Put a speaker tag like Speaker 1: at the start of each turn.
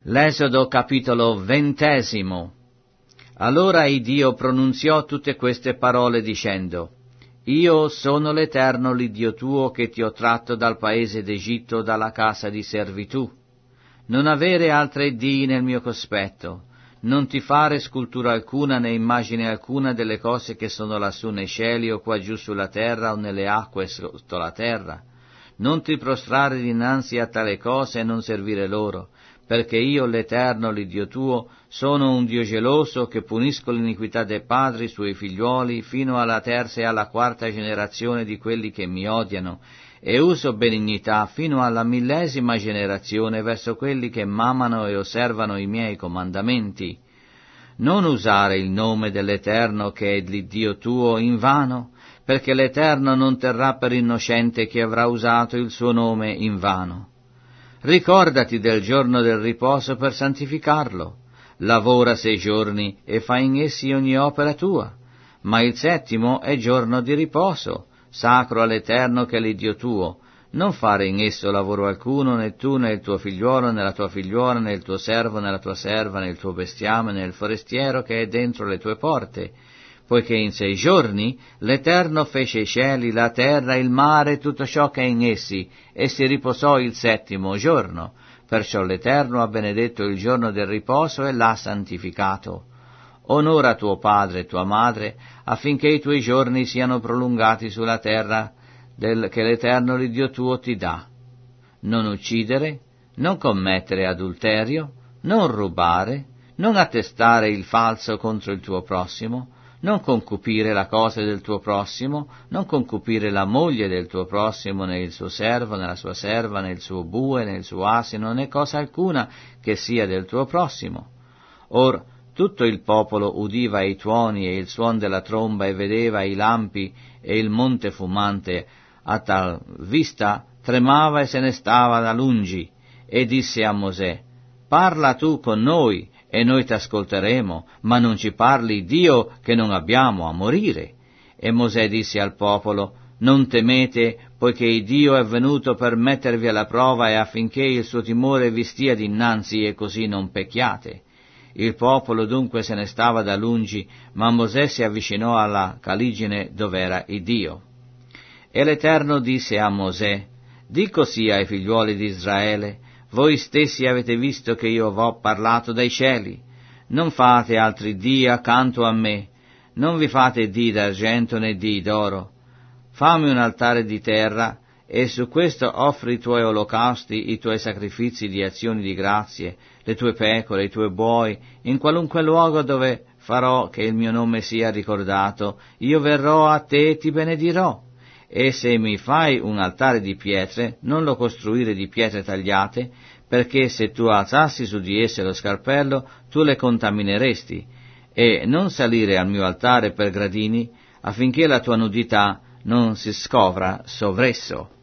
Speaker 1: Esodo capitolo 20. Allora Iddio pronunziò tutte queste parole dicendo: Io sono l'Eterno l'Iddio tuo che ti ho tratto dal paese d'Egitto, dalla casa di servitù. Non avere altre dii nel mio cospetto, non ti fare scultura alcuna né immagine alcuna delle cose che sono lassù nei cieli o qua giù sulla terra o nelle acque sotto la terra. Non ti prostrare dinanzi a tale cose e non servire loro, perché io, l'Eterno, l'Iddio tuo, sono un Dio geloso che punisco l'iniquità dei padri sui figliuoli fino alla terza e alla quarta generazione di quelli che mi odiano, e uso benignità fino alla 1000ª generazione verso quelli che m'amano e osservano i miei comandamenti. Non usare il nome dell'Eterno che è l'Iddio tuo in vano, perché l'Eterno non terrà per innocente chi avrà usato il suo nome in vano. Ricordati del giorno del riposo per santificarlo. Lavora 6 giorni e fai in essi ogni opera tua, ma il 7° è giorno di riposo, sacro all'Eterno che è l'Iddio tuo. Non fare in esso lavoro alcuno, né tu, né il tuo figliuolo, né la tua figliuola, né il tuo servo, né la tua serva, né il tuo bestiame, né il forestiero che è dentro le tue porte, poiché in 6 giorni l'Eterno fece i cieli, la terra, il mare e tutto ciò che è in essi, e si riposò il 7° giorno. Perciò l'Eterno ha benedetto il giorno del riposo e l'ha santificato. Onora tuo padre e tua madre, affinché i tuoi giorni siano prolungati sulla terra che l'Eterno l'Iddio tuo ti dà. Non uccidere, non commettere adulterio, non rubare, non attestare il falso contro il tuo prossimo, non concupire la cosa del tuo prossimo, non concupire la moglie del tuo prossimo, né il suo servo, né la sua serva, né il suo bue, né il suo asino, né cosa alcuna che sia del tuo prossimo. Or tutto il popolo udiva i tuoni e il suon della tromba e vedeva i lampi e il monte fumante. A tal vista tremava e se ne stava da lungi, e disse a Mosè: Parla tu con noi, e noi t'ascolteremo, ma non ci parli Dio che non abbiamo a morire. E Mosè disse al popolo: Non temete, poiché Dio è venuto per mettervi alla prova e affinché il suo timore vi stia dinanzi e così non pecchiate. Il popolo dunque se ne stava da lungi, ma Mosè si avvicinò alla caligine dov'era Dio. E l'Eterno disse a Mosè: Di così ai figliuoli di Israele: Voi stessi avete visto che io v'ho parlato dai cieli. Non fate altri dii accanto a me, non vi fate dii d'argento né dii d'oro. Fammi un altare di terra, e su questo offri i tuoi olocausti, i tuoi sacrifici di azioni di grazie, le tue pecore, i tuoi buoi, in qualunque luogo dove farò che il mio nome sia ricordato, io verrò a te e ti benedirò. E se mi fai un altare di pietre, non lo costruire di pietre tagliate, perché se tu alzassi su di esse lo scarpello, tu le contamineresti, e non salire al mio altare per gradini, affinché la tua nudità non si scopra sovresso.